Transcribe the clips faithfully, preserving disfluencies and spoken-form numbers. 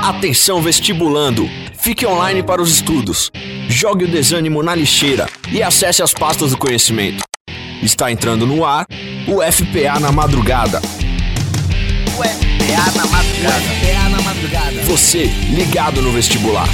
Atenção vestibulando, fique online para os estudos, jogue o desânimo na lixeira e acesse as pastas do conhecimento. Está entrando no ar o F P A na madrugada. O F P A na madrugada. O F P A na madrugada. Você ligado no vestibular.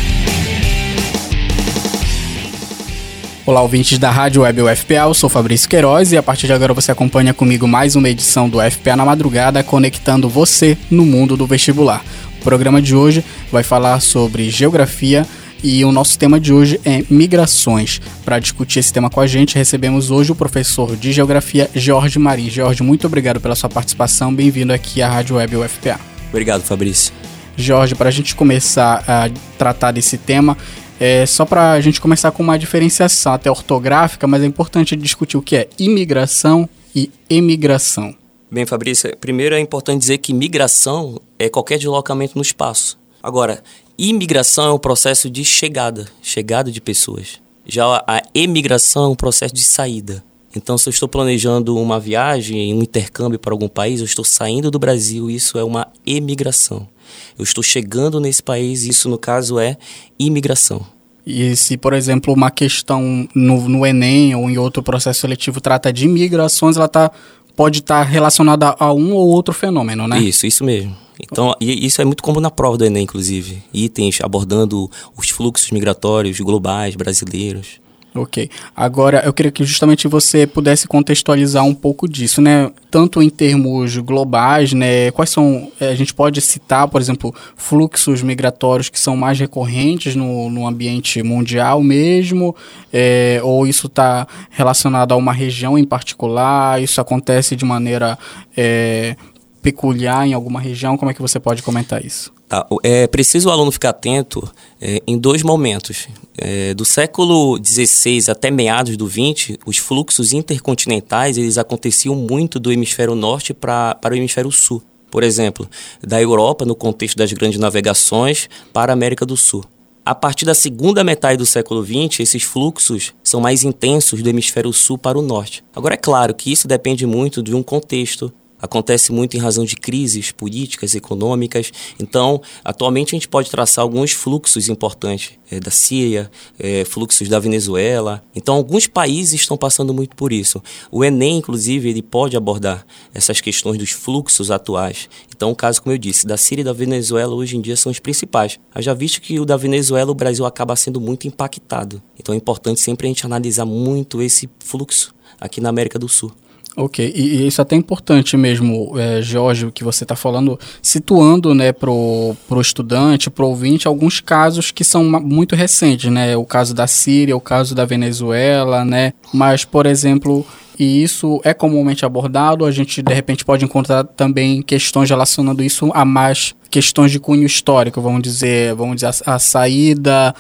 Olá, ouvintes da Rádio Web U F P A, eu sou Fabrício Queiroz e a partir de agora você acompanha comigo mais uma edição do F P A na madrugada, conectando você no mundo do vestibular. O programa de hoje vai falar sobre geografia e o nosso tema de hoje é migrações. Para discutir esse tema com a gente, recebemos hoje o professor de geografia Jorge Mari. Jorge, muito obrigado pela sua participação, bem-vindo aqui à Rádio Web U F P A. Obrigado, Fabrício. Jorge, para a gente começar a tratar desse tema, é só para a gente começar com uma diferenciação até ortográfica, mas é importante discutir o que é imigração e emigração. Bem, Fabrício, primeiro é importante dizer que migração é qualquer deslocamento no espaço. Agora, imigração é um processo de chegada, chegada de pessoas. Já a emigração é um processo de saída. Então, se eu estou planejando uma viagem, um intercâmbio para algum país, eu estou saindo do Brasil, isso é uma emigração. Eu estou chegando nesse país, isso no caso é imigração. E se, por exemplo, uma questão no, no Enem ou em outro processo seletivo trata de imigrações, ela tá, pode estar relacionada a um ou outro fenômeno, né? Isso, isso mesmo. Então, e isso é muito comum na prova do Enem, inclusive. Itens abordando os fluxos migratórios globais, brasileiros. Ok. Agora, eu queria que justamente você pudesse contextualizar um pouco disso, né? Tanto em termos globais, né? Quais são, a gente pode citar, por exemplo, fluxos migratórios que são mais recorrentes no, no ambiente mundial mesmo, é, ou isso está relacionado a uma região em particular, isso acontece de maneira é, peculiar em alguma região, como é que você pode comentar isso? Tá, é preciso o aluno ficar atento é, em dois momentos. É, do século dezesseis até meados do vinte, os fluxos intercontinentais eles aconteciam muito do hemisfério norte pra, para o hemisfério sul. Por exemplo, da Europa, no contexto das grandes navegações, para a América do Sul. A partir da segunda metade do século vinte, esses fluxos são mais intensos do hemisfério sul para o norte. Agora, é claro que isso depende muito de um contexto. Acontece muito em razão de crises políticas, econômicas. Então, atualmente a gente pode traçar alguns fluxos importantes é, da Síria, é, fluxos da Venezuela. Então, alguns países estão passando muito por isso. O Enem, inclusive, ele pode abordar essas questões dos fluxos atuais. Então, o caso, como eu disse, da Síria e da Venezuela hoje em dia são os principais. Já visto que o da Venezuela, o Brasil acaba sendo muito impactado. Então, é importante sempre a gente analisar muito esse fluxo aqui na América do Sul. Ok, e, e isso é até importante mesmo, é, Jorge, o que você está falando, situando, né, pro, pro estudante, pro ouvinte, alguns casos que são muito recentes, né, o caso da Síria, o caso da Venezuela, né, mas, por exemplo, e isso é comumente abordado, a gente, de repente, pode encontrar também questões relacionando isso a mais questões de cunho histórico, vamos dizer, vamos dizer a, a saída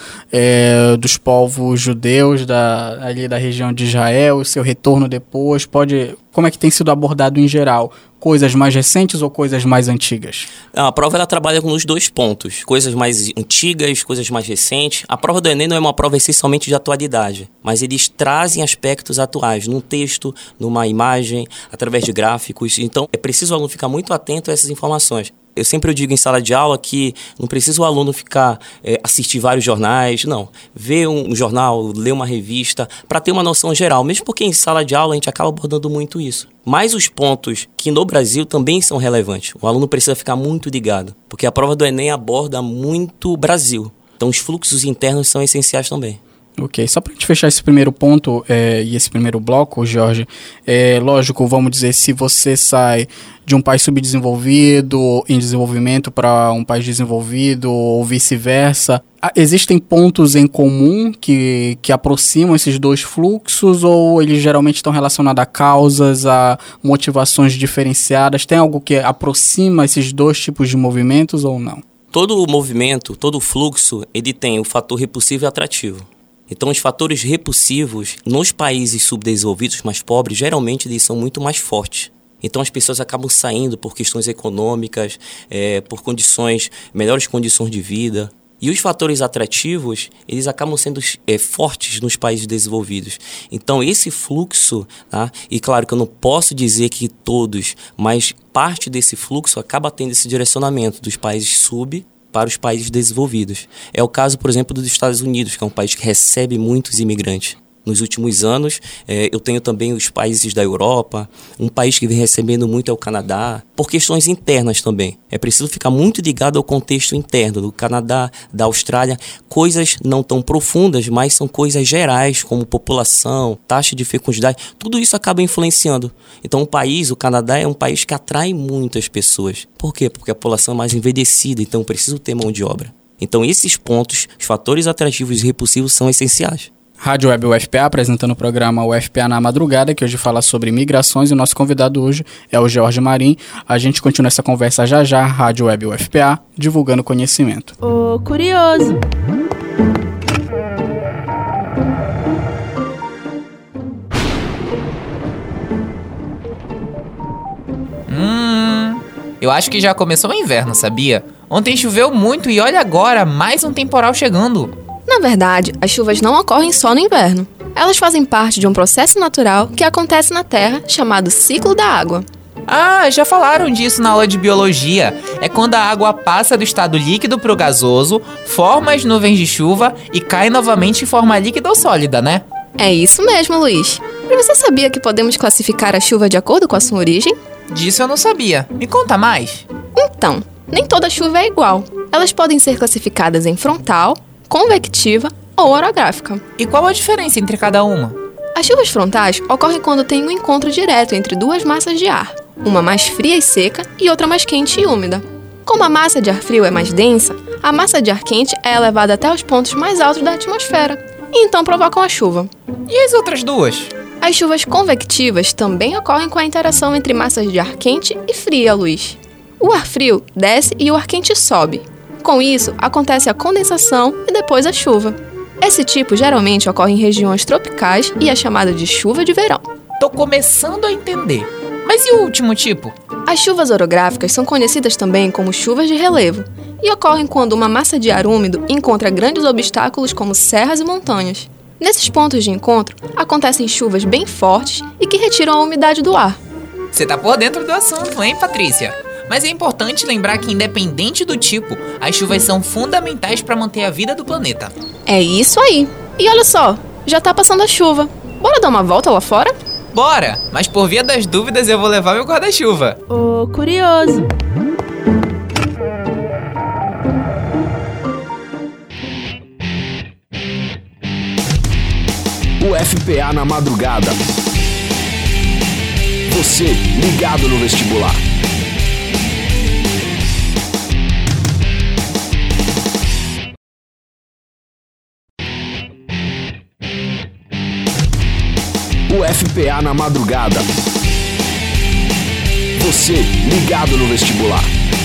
é, dos povos judeus da, ali da região de Israel, o seu retorno depois, pode, como é que tem sido abordado em geral? Coisas mais recentes ou coisas mais antigas? A prova ela trabalha com os dois pontos, coisas mais antigas, coisas mais recentes. A prova do Enem não é uma prova essencialmente de atualidade, mas eles trazem aspectos atuais, num texto, numa imagem, através de gráficos. Então, é preciso o aluno ficar muito atento a essas informações. Eu sempre digo em sala de aula que não precisa o aluno ficar, é, assistir vários jornais, não. Ver um jornal, ler uma revista, para ter uma noção geral. Mesmo porque em sala de aula a gente acaba abordando muito isso. Mas os pontos que no Brasil também são relevantes. O aluno precisa ficar muito ligado, porque a prova do Enem aborda muito o Brasil. Então os fluxos internos são essenciais também. Ok, só para a gente fechar esse primeiro ponto é, e esse primeiro bloco, Jorge, é lógico, vamos dizer, se você sai de um país subdesenvolvido em desenvolvimento para um país desenvolvido ou vice-versa, existem pontos em comum que, que aproximam esses dois fluxos ou eles geralmente estão relacionados a causas, a motivações diferenciadas? Tem algo que aproxima esses dois tipos de movimentos ou não? Todo movimento, todo fluxo, ele tem o fator repulsivo e atrativo. Então, os fatores repulsivos nos países subdesenvolvidos, mais pobres, geralmente eles são muito mais fortes. Então, as pessoas acabam saindo por questões econômicas, é, por condições, melhores condições de vida. E os fatores atrativos, eles acabam sendo é, fortes nos países desenvolvidos. Então, esse fluxo, tá? E claro que eu não posso dizer que todos, mas parte desse fluxo acaba tendo esse direcionamento dos países sub para os países desenvolvidos. É o caso, por exemplo, dos Estados Unidos, que é um país que recebe muitos imigrantes. Nos últimos anos, eh, eu tenho também os países da Europa, um país que vem recebendo muito é o Canadá, por questões internas também. É preciso ficar muito ligado ao contexto interno do Canadá, da Austrália, coisas não tão profundas, mas são coisas gerais, como população, taxa de fecundidade, tudo isso acaba influenciando. Então o país, o Canadá, é um país que atrai muitas pessoas. Por quê? Porque a população é mais envelhecida, então preciso ter mão de obra. Então esses pontos, os fatores atrativos e repulsivos são essenciais. Rádio Web U F P A, apresentando o programa U F P A na Madrugada, que hoje fala sobre migrações, e o nosso convidado hoje é o Jorge Marim. A gente continua essa conversa já já, Rádio Web U F P A, divulgando conhecimento. Ô, curioso! Hum, eu acho que já começou o inverno, sabia? Ontem choveu muito e olha agora, mais um temporal chegando. Na verdade, as chuvas não ocorrem só no inverno. Elas fazem parte de um processo natural que acontece na Terra chamado ciclo da água. Ah, já falaram disso na aula de biologia. É quando a água passa do estado líquido para o gasoso, forma as nuvens de chuva e cai novamente em forma líquida ou sólida, né? É isso mesmo, Luiz. E você sabia que podemos classificar a chuva de acordo com a sua origem? Disso eu não sabia. Me conta mais. Então, nem toda chuva é igual. Elas podem ser classificadas em frontal, convectiva ou orográfica. E qual a diferença entre cada uma? As chuvas frontais ocorrem quando tem um encontro direto entre duas massas de ar, uma mais fria e seca e outra mais quente e úmida. Como a massa de ar frio é mais densa, a massa de ar quente é elevada até os pontos mais altos da atmosfera e então provocam a chuva. E as outras duas? As chuvas convectivas também ocorrem com a interação entre massas de ar quente e fria, Luiz. O ar frio desce e o ar quente sobe. Com isso, acontece a condensação e depois a chuva. Esse tipo geralmente ocorre em regiões tropicais e é chamado de chuva de verão. Tô começando a entender. Mas e o último tipo? As chuvas orográficas são conhecidas também como chuvas de relevo e ocorrem quando uma massa de ar úmido encontra grandes obstáculos como serras e montanhas. Nesses pontos de encontro, acontecem chuvas bem fortes e que retiram a umidade do ar. Você tá por dentro do assunto, hein, Patrícia? Mas é importante lembrar que, independente do tipo, as chuvas são fundamentais para manter a vida do planeta. É isso aí. E olha só, já tá passando a chuva. Bora dar uma volta lá fora? Bora! Mas por via das dúvidas eu vou levar meu guarda-chuva. Ô, curioso! U F P A na madrugada. Você ligado no vestibular. U F P A na madrugada. Você ligado no vestibular.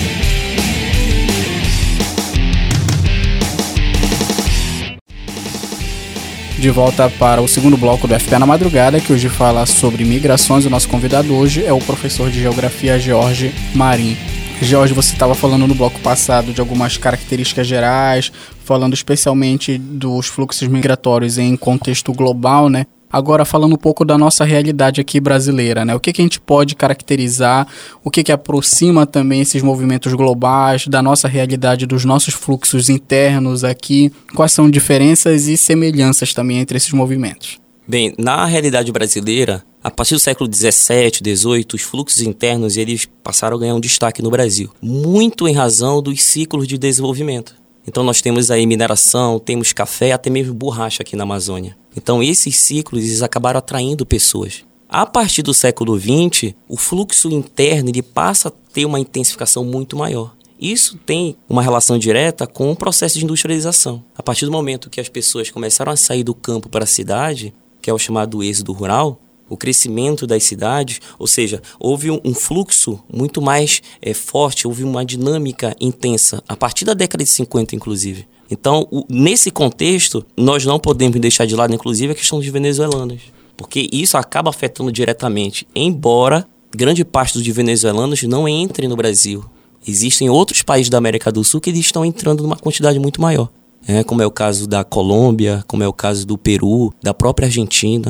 De volta para o segundo bloco do U F P A na madrugada, que hoje fala sobre migrações. O nosso convidado hoje é o professor de Geografia Jorge Marim. Jorge, você estava falando no bloco passado de algumas características gerais, falando especialmente dos fluxos migratórios em contexto global, né? Agora, falando um pouco da nossa realidade aqui brasileira, né? O que, que a gente pode caracterizar, o que, que aproxima também esses movimentos globais da nossa realidade, dos nossos fluxos internos aqui, quais são diferenças e semelhanças também entre esses movimentos? Bem, na realidade brasileira, a partir do século dezessete, dezoito, os fluxos internos eles passaram a ganhar um destaque no Brasil, muito em razão dos ciclos de desenvolvimento. Então nós temos aí mineração, temos café, até mesmo borracha aqui na Amazônia. Então esses ciclos eles acabaram atraindo pessoas. A partir do século vinte, o fluxo interno ele passa a ter uma intensificação muito maior. Isso tem uma relação direta com o processo de industrialização. A partir do momento que as pessoas começaram a sair do campo para a cidade, que é o chamado êxodo rural, o crescimento das cidades, ou seja, houve um, um fluxo muito mais é, forte, houve uma dinâmica intensa, a partir da década de cinquenta, inclusive. Então, o, nesse contexto, nós não podemos deixar de lado, inclusive, a questão dos venezuelanos, porque isso acaba afetando diretamente, embora grande parte dos venezuelanos não entrem no Brasil. Existem outros países da América do Sul que eles estão entrando numa quantidade muito maior, é, como é o caso da Colômbia, como é o caso do Peru, da própria Argentina.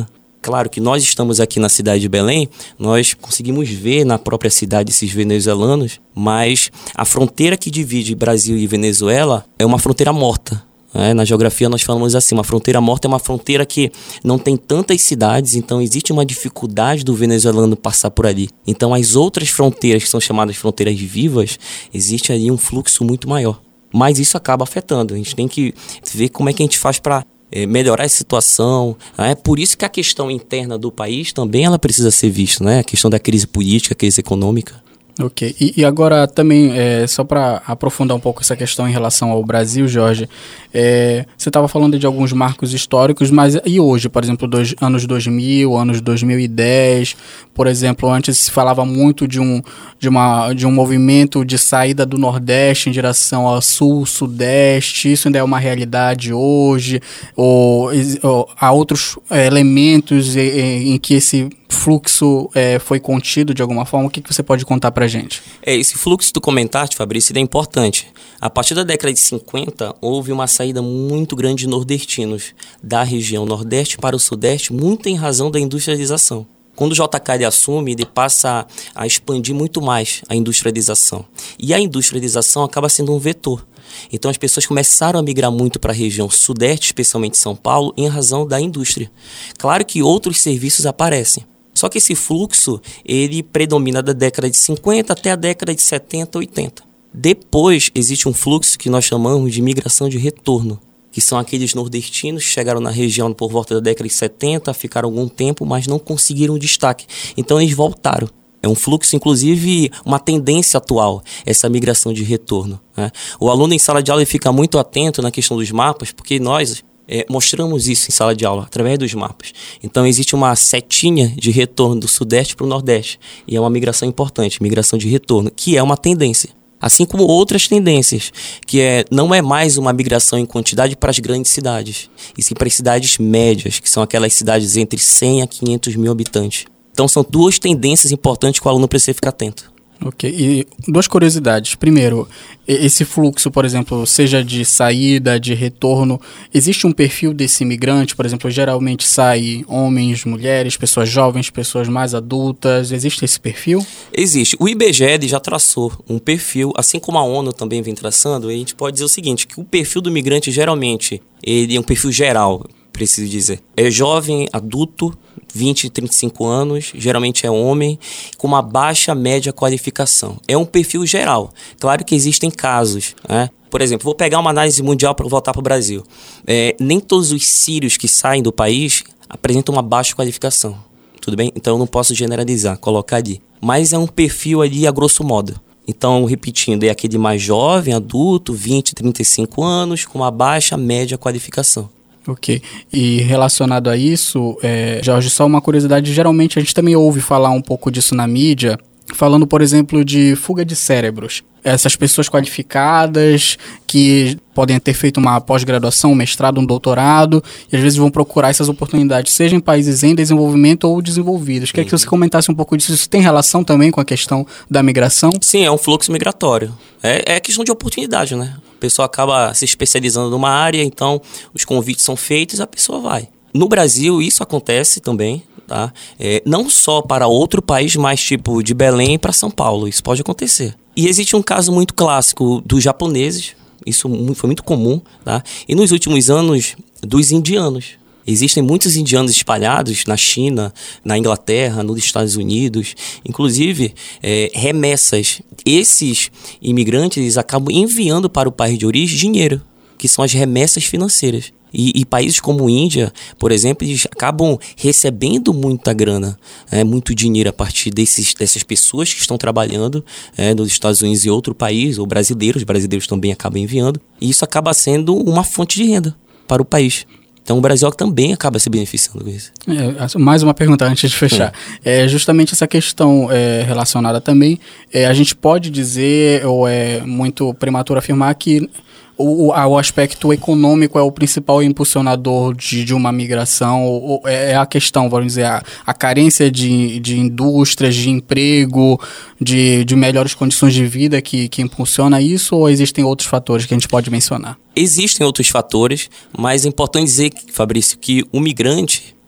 Claro que nós estamos aqui na cidade de Belém, nós conseguimos ver na própria cidade esses venezuelanos, mas a fronteira que divide Brasil e Venezuela é uma fronteira morta. É, na geografia nós falamos assim, uma fronteira morta é uma fronteira que não tem tantas cidades, então existe uma dificuldade do venezuelano passar por ali. Então as outras fronteiras, que são chamadas fronteiras vivas, existe ali um fluxo muito maior. Mas isso acaba afetando, a gente tem que ver como é que a gente faz para é, melhorar a situação. É por isso que a questão interna do país também ela precisa ser vista, né? A questão da crise política, a crise econômica. Ok, e, e agora também, é, só para aprofundar um pouco essa questão em relação ao Brasil, Jorge, é, você estava falando de alguns marcos históricos, mas e hoje, por exemplo, dois, anos dois mil, anos dois mil e dez, por exemplo, antes se falava muito de um, de uma, de um movimento de saída do Nordeste em direção ao Sul, Sudeste, isso ainda é uma realidade hoje, ou, ou há outros é, elementos em, em que esse fluxo é, foi contido de alguma forma? O que, que você pode contar pra gente? É, esse fluxo que tu comentaste, Fabrício, ele é importante. A partir da década de cinquenta, houve uma saída muito grande de nordestinos da região Nordeste para o Sudeste, muito em razão da industrialização. Quando o J K ele assume, ele passa a, a expandir muito mais a industrialização. E a industrialização acaba sendo um vetor. Então as pessoas começaram a migrar muito para a região Sudeste, especialmente São Paulo, em razão da indústria. Claro que outros serviços aparecem. Só que esse fluxo, ele predomina da década de cinquenta até a década de setenta, oitenta. Depois, existe um fluxo que nós chamamos de migração de retorno, que são aqueles nordestinos que chegaram na região por volta da década de setenta, ficaram algum tempo, mas não conseguiram destaque. Então, eles voltaram. É um fluxo, inclusive, uma tendência atual, essa migração de retorno, né? O aluno em sala de aula ele fica muito atento na questão dos mapas, porque nós... É, mostramos isso em sala de aula, através dos mapas. Então, existe uma setinha de retorno do Sudeste para o Nordeste. E é uma migração importante, migração de retorno, que é uma tendência. Assim como outras tendências, que é, não é mais uma migração em quantidade para as grandes cidades, e sim para as cidades médias, que são aquelas cidades entre cem a quinhentos mil habitantes. Então, são duas tendências importantes que o aluno precisa ficar atento. Ok, e duas curiosidades. Primeiro, esse fluxo, por exemplo, seja de saída, de retorno, existe um perfil desse imigrante? Por exemplo, geralmente sai homens, mulheres, pessoas jovens, pessoas mais adultas, existe esse perfil? Existe. O I B G E já traçou um perfil, assim como a ONU também vem traçando, e a gente pode dizer o seguinte, que o perfil do imigrante geralmente, ele é um perfil geral, preciso dizer, é jovem, adulto, vinte, trinta e cinco anos, geralmente é homem, com uma baixa média qualificação. É um perfil geral. Claro que existem casos, né? Por exemplo, vou pegar uma análise mundial para voltar para o Brasil. É, nem todos os sírios que saem do país apresentam uma baixa qualificação. Tudo bem? Então eu não posso generalizar, colocar ali. Mas é um perfil ali a grosso modo. Então, repetindo, é aquele mais jovem, adulto, vinte, trinta e cinco anos, com uma baixa média qualificação. Ok. E relacionado a isso, é, Jorge, só uma curiosidade, geralmente a gente também ouve falar um pouco disso na mídia, falando, por exemplo, de fuga de cérebros. Essas pessoas qualificadas que podem ter feito uma pós-graduação, um mestrado, um doutorado, e às vezes vão procurar essas oportunidades, seja em países em desenvolvimento ou desenvolvidos. Queria que você comentasse um pouco disso. Isso tem relação também com a questão da migração? Sim, é um fluxo migratório. É, é questão de oportunidade, né? A pessoa acaba se especializando numa área, então os convites são feitos e a pessoa vai. No Brasil, isso acontece também, tá? É, não só para outro país, mas tipo de Belém para São Paulo. Isso pode acontecer. E existe um caso muito clássico dos japoneses, isso foi muito comum, tá? E nos últimos anos, dos indianos. Existem muitos indianos espalhados na China, na Inglaterra, nos Estados Unidos, inclusive é, remessas. Esses imigrantes eles acabam enviando para o país de origem dinheiro, que são as remessas financeiras. E, e países como a Índia, por exemplo, eles acabam recebendo muita grana, é, muito dinheiro a partir desses, dessas pessoas que estão trabalhando é, nos Estados Unidos e outro país, ou brasileiros, brasileiros também acabam enviando. E isso acaba sendo uma fonte de renda para o país. Então o Brasil também acaba se beneficiando com isso. É, mais uma pergunta antes de fechar. É, é justamente essa questão é, relacionada também. É, a gente pode dizer, ou é muito prematuro afirmar que o, o aspecto econômico é o principal impulsionador de, de uma migração, ou, ou é a questão, vamos dizer, a, a carência de, de indústrias, de emprego, de, de melhores condições de vida que, que impulsiona isso, ou existem outros fatores que a gente pode mencionar? Existem outros fatores, mas é importante dizer, Fabrício, que o migrante,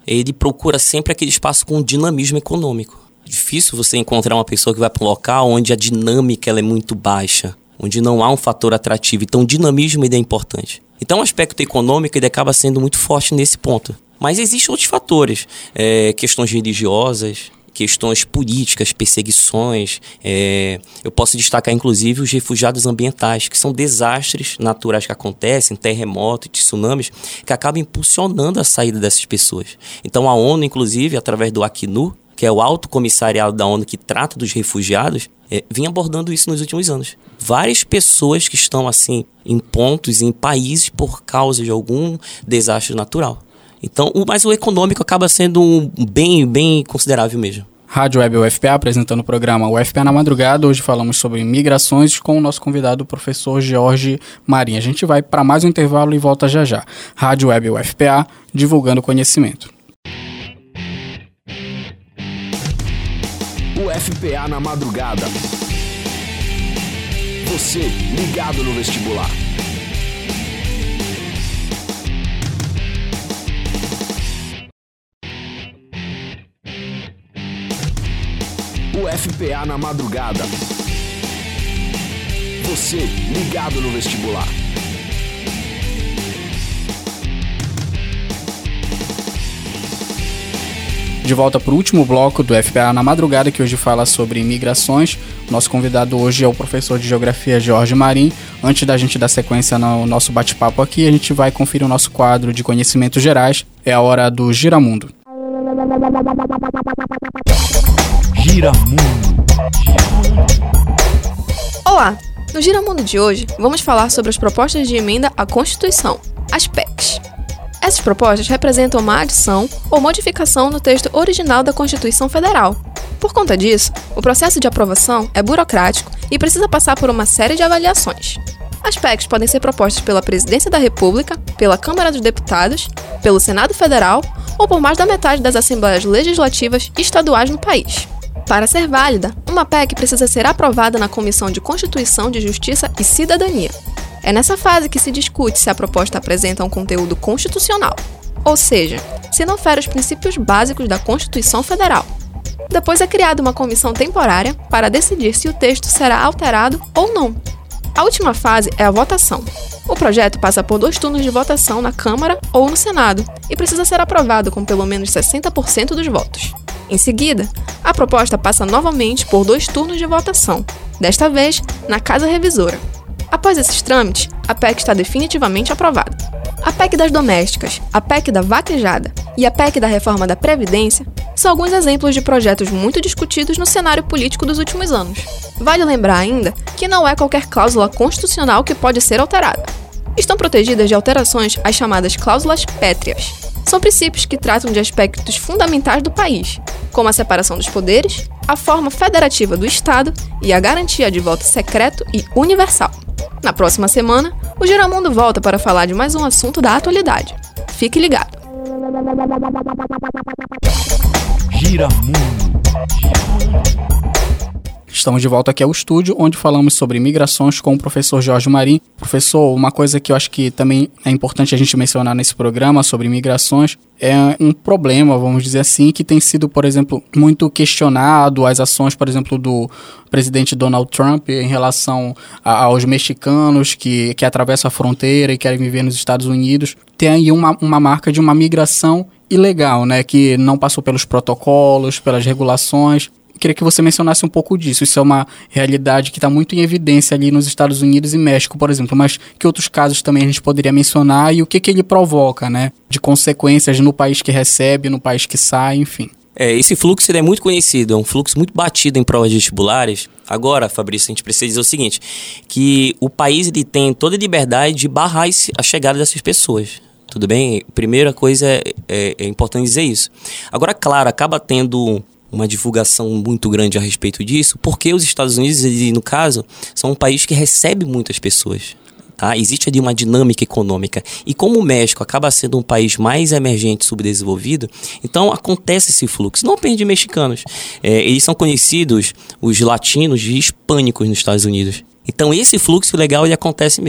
ele procura sempre aquele espaço com dinamismo econômico. É difícil você encontrar uma pessoa que vai para um local onde a dinâmica ela é muito baixa, onde não há um fator atrativo. Então, o dinamismo ele é importante. Então, o aspecto econômico ele acaba sendo muito forte nesse ponto. Mas existem outros fatores, é, questões religiosas, questões políticas, perseguições. É, eu posso destacar, inclusive, os refugiados ambientais, que são desastres naturais que acontecem, terremotos, tsunamis, que acabam impulsionando a saída dessas pessoas. Então, a ONU, inclusive, através do Acnu, que é o Alto Comissariado da ONU que trata dos refugiados, é, vinha abordando isso nos últimos anos. Várias pessoas que estão, assim, em pontos, em países, por causa de algum desastre natural. Então, o, mas o econômico acaba sendo um bem, bem considerável mesmo. Rádio Web U F P A apresentando o programa U F P A na Madrugada. Hoje falamos sobre migrações com o nosso convidado, o professor Jorge Marim. A gente vai para mais um intervalo e volta já já. Rádio Web U F P A, divulgando conhecimento. U F P A na Madrugada. Você ligado no vestibular. U F P A na Madrugada. Você ligado no vestibular. De volta para o último bloco do U F P A na Madrugada, que hoje fala sobre imigrações. Nosso convidado hoje é o professor de Geografia Jorge Marim. Antes da gente dar sequência no nosso bate-papo aqui, a gente vai conferir o nosso quadro de conhecimentos gerais. É a hora do Giramundo. Giramundo. Olá! No Giramundo de hoje, vamos falar sobre as propostas de emenda à Constituição, as P E Cs. Essas propostas representam uma adição ou modificação no texto original da Constituição Federal. Por conta disso, o processo de aprovação é burocrático e precisa passar por uma série de avaliações. As P E Cs podem ser propostas pela Presidência da República, pela Câmara dos Deputados, pelo Senado Federal ou por mais da metade das Assembleias Legislativas estaduais no país. Para ser válida, uma P E C precisa ser aprovada na Comissão de Constituição, de Justiça e Cidadania. É nessa fase que se discute se a proposta apresenta um conteúdo constitucional, ou seja, se não fere os princípios básicos da Constituição Federal. Depois é criada uma comissão temporária para decidir se o texto será alterado ou não. A última fase é a votação. O projeto passa por dois turnos de votação na Câmara ou no Senado e precisa ser aprovado com pelo menos sessenta por cento dos votos. Em seguida, a proposta passa novamente por dois turnos de votação, desta vez na Casa Revisora. Após esses trâmites, a P E C está definitivamente aprovada. A P E C das domésticas, a P E C da vaquejada e a P E C da reforma da Previdência são alguns exemplos de projetos muito discutidos no cenário político dos últimos anos. Vale lembrar ainda que não é qualquer cláusula constitucional que pode ser alterada. Estão protegidas de alterações as chamadas cláusulas pétreas. São princípios que tratam de aspectos fundamentais do país, como a separação dos poderes, a forma federativa do Estado e a garantia de voto secreto e universal. Na próxima semana, o Giramundo volta para falar de mais um assunto da atualidade. Fique ligado! Giramundo. Estamos de volta aqui ao estúdio, onde falamos sobre migrações com o professor Jorge Marim. Professor, uma coisa que eu acho que também é importante a gente mencionar nesse programa sobre migrações é um problema, vamos dizer assim, que tem sido, por exemplo, muito questionado, as ações, por exemplo, do presidente Donald Trump em relação a, aos mexicanos que, que atravessam a fronteira e querem viver nos Estados Unidos. Tem aí uma, uma marca de uma migração ilegal, né, que não passou pelos protocolos, pelas regulações. Queria que você mencionasse um pouco disso. Isso é uma realidade que está muito em evidência ali nos Estados Unidos e México, por exemplo, mas que outros casos também a gente poderia mencionar e o que, que ele provoca, né, de consequências no país que recebe, no país que sai, enfim. É, esse fluxo ele é muito conhecido, é um fluxo muito batido em provas vestibulares. Agora, Fabrício, a gente precisa dizer o seguinte, que o país ele tem toda a liberdade de barrar a chegada dessas pessoas. Tudo bem? Primeira coisa é, é, é importante dizer isso. Agora, claro, acaba tendo uma divulgação muito grande a respeito disso, porque os Estados Unidos, no caso, são um país que recebe muitas pessoas. Tá? Existe ali uma dinâmica econômica. E como o México acaba sendo um país mais emergente, subdesenvolvido, então acontece esse fluxo. Não apenas de mexicanos. É, eles são conhecidos, os latinos, de hispânicos nos Estados Unidos. Então esse fluxo legal ele acontece mesmo.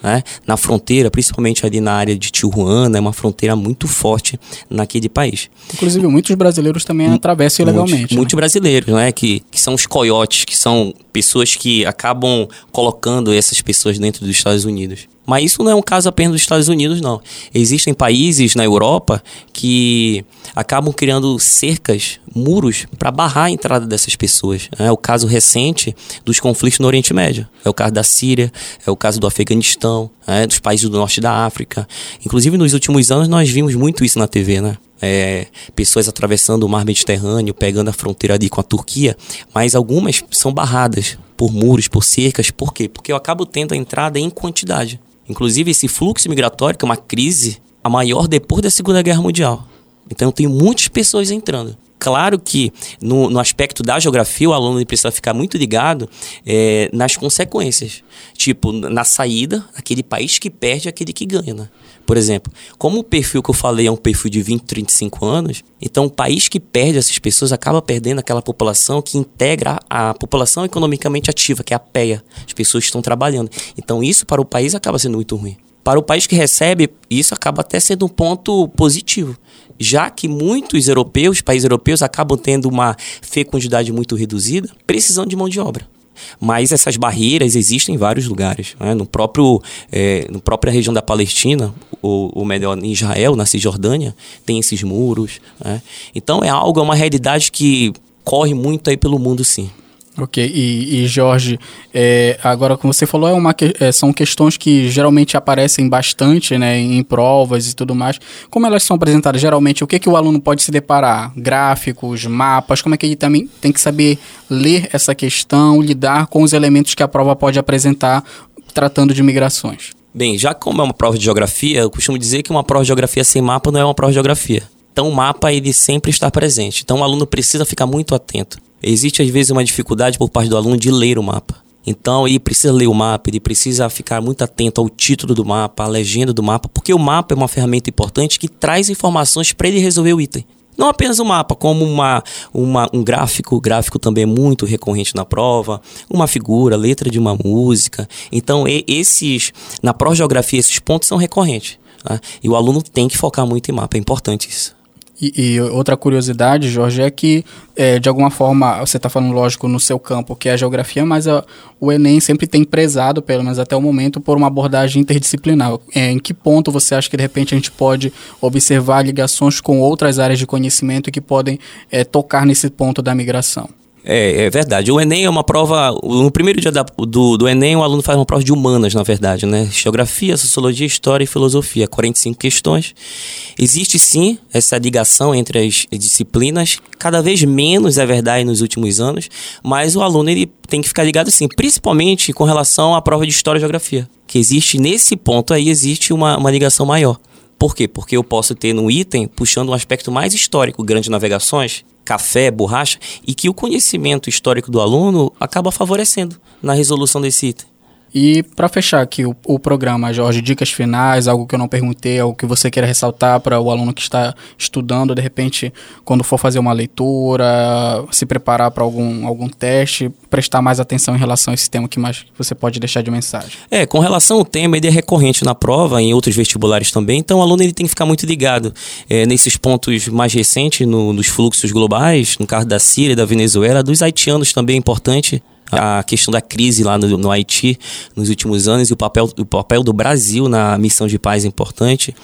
né? Na fronteira, principalmente ali na área de Tijuana, é uma fronteira muito forte naquele país. Inclusive, muitos brasileiros também M- atravessam ilegalmente. Muitos, né? muitos brasileiros, né? Que, que são os coiotes, que são pessoas que acabam colocando essas pessoas dentro dos Estados Unidos. Mas isso não é um caso apenas dos Estados Unidos, não. Existem países na Europa que acabam criando cercas, muros, para barrar a entrada dessas pessoas. É o caso recente dos conflitos no Oriente Médio. É o caso da Síria, é o caso do Afeganistão, é, dos países do norte da África. Inclusive, nos últimos anos, nós vimos muito isso na T V, né? É, pessoas atravessando o mar Mediterrâneo, pegando a fronteira ali com a Turquia, mas algumas são barradas por muros, por cercas. Por quê? Porque eu acabo tendo a entrada em quantidade. Inclusive, esse fluxo migratório, que é uma crise a maior depois da Segunda Guerra Mundial. Então, eu tenho muitas pessoas entrando. Claro que, no, no aspecto da geografia, o aluno precisa ficar muito ligado é, nas consequências. Tipo, na saída, aquele país que perde, aquele que ganha, né? Por exemplo, como o perfil que eu falei é um perfil de vinte, trinta e cinco anos, então o país que perde essas pessoas acaba perdendo aquela população que integra a população economicamente ativa, que é a P E A. As pessoas estão trabalhando. Então isso para o país acaba sendo muito ruim. Para o país que recebe, isso acaba até sendo um ponto positivo, já que muitos europeus, países europeus, acabam tendo uma fecundidade muito reduzida, precisando de mão de obra. Mas essas barreiras existem em vários lugares, né? No próprio, é, na própria região da Palestina, ou, ou melhor, em Israel, na Cisjordânia, tem esses muros, né? Então é algo, é uma realidade que corre muito aí pelo mundo, sim. Ok, e, e Jorge, é, agora como você falou, é uma, é, são questões que geralmente aparecem bastante, né, em provas e tudo mais. Como elas são apresentadas geralmente, o que, que o aluno pode se deparar? Gráficos, mapas, como é que ele também tem que saber ler essa questão, lidar com os elementos que a prova pode apresentar tratando de migrações? Bem, já como é uma prova de geografia, eu costumo dizer que uma prova de geografia sem mapa não é uma prova de geografia. Então o mapa ele sempre está presente, então o aluno precisa ficar muito atento. Existe, às vezes, uma dificuldade por parte do aluno de ler o mapa. Então, ele precisa ler o mapa, ele precisa ficar muito atento ao título do mapa, à legenda do mapa, porque o mapa é uma ferramenta importante que traz informações para ele resolver o item. Não apenas o mapa, como uma, uma, um gráfico. O gráfico também é muito recorrente na prova. Uma figura, letra de uma música. Então, esses, na prova de geografia, esses pontos são recorrentes. Tá? E o aluno tem que focar muito em mapa, é importante isso. E, e outra curiosidade, Jorge, é que, é, de alguma forma, você está falando, lógico, no seu campo, que é a geografia, mas a, o Enem sempre tem prezado, pelo menos até o momento, por uma abordagem interdisciplinar. É, em que ponto você acha que, de repente, a gente pode observar ligações com outras áreas de conhecimento que podem é, tocar nesse ponto da migração? É, é verdade. O Enem é uma prova... No primeiro dia da, do, do Enem, o aluno faz uma prova de humanas, na verdade, né? Geografia, Sociologia, História e Filosofia. quarenta e cinco questões. Existe, sim, essa ligação entre as disciplinas. Cada vez menos, é verdade, nos últimos anos. Mas o aluno ele tem que ficar ligado, sim, principalmente com relação à prova de História e Geografia. Que existe, nesse ponto aí, existe uma, uma ligação maior. Por quê? Porque eu posso ter no item, puxando um aspecto mais histórico, grandes navegações, café, borracha, e que o conhecimento histórico do aluno acaba favorecendo na resolução desse item. E para fechar aqui o, o programa, Jorge, dicas finais, algo que eu não perguntei, algo que você queira ressaltar para o aluno que está estudando, de repente, quando for fazer uma leitura, se preparar para algum, algum teste, prestar mais atenção em relação a esse tema que mais você pode deixar de mensagem. É, com relação ao tema, ele é recorrente na prova, em outros vestibulares também, então o aluno ele tem que ficar muito ligado é, nesses pontos mais recentes, no, nos fluxos globais, no caso da Síria, da Venezuela, dos haitianos também é importante. A questão da crise lá no, no Haiti nos últimos anos e o papel, o papel do Brasil na missão de paz é importante.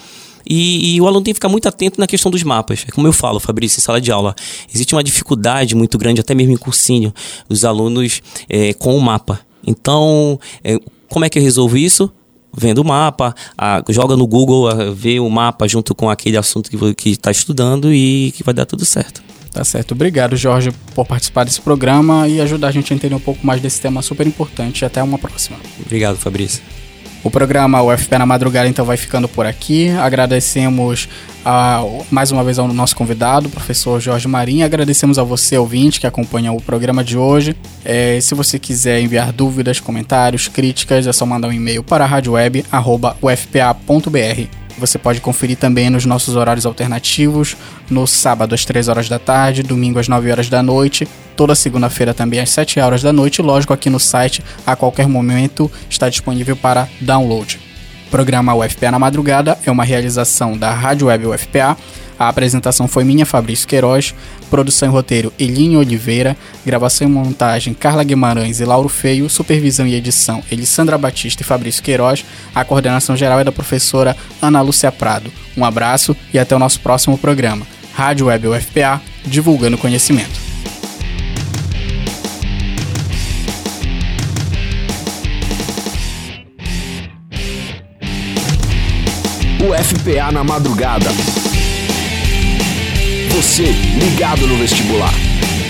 E, e o aluno tem que ficar muito atento na questão dos mapas. É como eu falo, Fabrício, em sala de aula. Existe uma dificuldade muito grande, até mesmo em cursinho, dos alunos é, com o mapa. Então, é, como é que eu resolvo isso? Vendo o mapa, a, joga no Google, a, vê o mapa junto com aquele assunto que está estudando e que vai dar tudo certo. Tá certo. Obrigado, Jorge, por participar desse programa e ajudar a gente a entender um pouco mais desse tema super importante. Até uma próxima. Obrigado, Fabrício. O programa U F P na Madrugada, então, vai ficando por aqui. Agradecemos a, mais uma vez ao nosso convidado, o professor Jorge Marinho. Agradecemos a você, ouvinte, que acompanha o programa de hoje. É, se você quiser enviar dúvidas, comentários, críticas, é só mandar um e-mail para radioweb arroba u f p a ponto b r. Você pode conferir também nos nossos horários alternativos, no sábado às três horas da tarde, domingo às nove horas da noite, toda segunda-feira também às sete horas da noite, lógico aqui no site, a qualquer momento está disponível para download. O programa U F P A na Madrugada é uma realização da Rádio Web U F P A. A apresentação foi minha, Fabrício Queiroz, produção e roteiro Eline Oliveira, gravação e montagem Carla Guimarães e Lauro Feio, supervisão e edição Elissandra Batista e Fabrício Queiroz, a coordenação geral é da professora Ana Lúcia Prado. Um abraço e até o nosso próximo programa. Rádio Web U F P A, divulgando conhecimento. U F P A na Madrugada. Você ligado no vestibular.